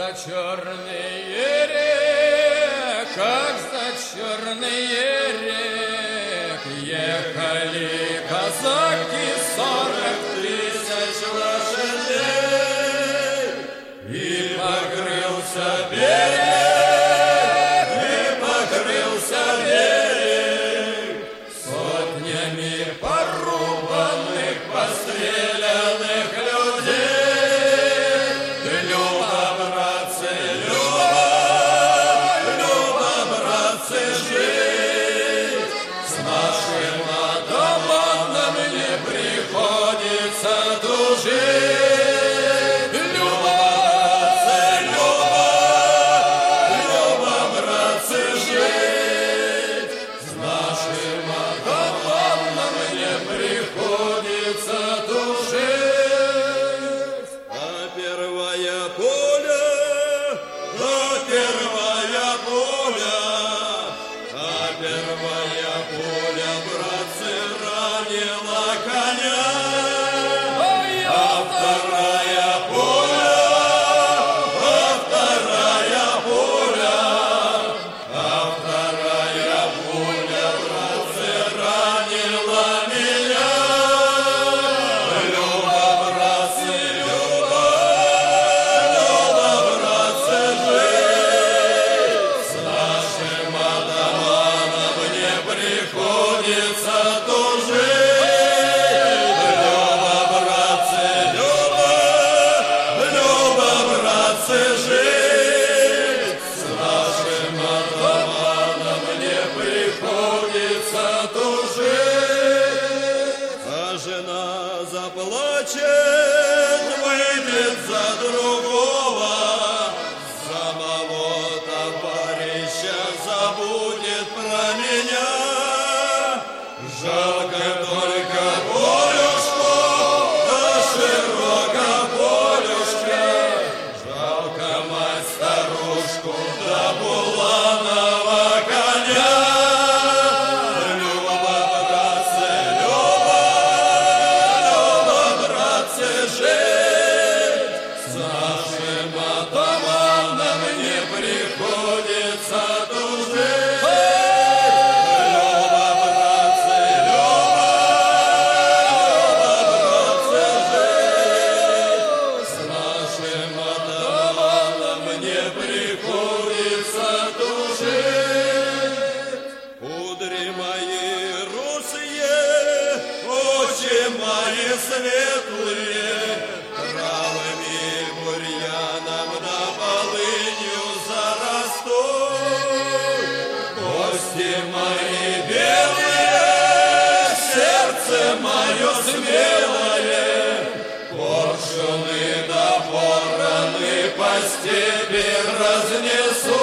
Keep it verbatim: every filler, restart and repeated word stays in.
за черные рек, как за черные рек ехали казаки сорок тысяч лошадей, и покрылся берег, и покрылся берег сотнями порубанных, постреленных людей. Люба, братцы, Люба, Люба, братцы, жить с нашим атаманом не приходится дружить. Люба, братцы, Люба, Люба, братцы, жить с нашим атаманом не приходится дружить. А первая пуля, а первая пуля, а первая пуля, братцы, ранила коня. А вторая пуля, а вторая пуля, а вторая пуля, братцы, ранила меня. Люба, братцы, Люба, Люба, братцы, жить с нашим атаманом не приходится тужить. Люба, братцы, Люба, Люба, братцы, жить с нашим атаманом не приходится тужить. А жена заплачет, выйдет за другого, самого товарища забудет про меня. Жалко только полюшку, да широко полюшка, жалко мать старушку, да буланого коня. Люба, братцы, Люба, Люба, братцы, жить с нашим атаманом не приходится дружить. Люба, братцы, Люба, Люба, братцы, жить с нашим атаманом не приходится дружить. Кудри мои русые, очи мои светлые, травами, бурьяном да полынью зарастут. Кости мои белые, сердце мое смелое, коршуны да вороны по степи разнесут.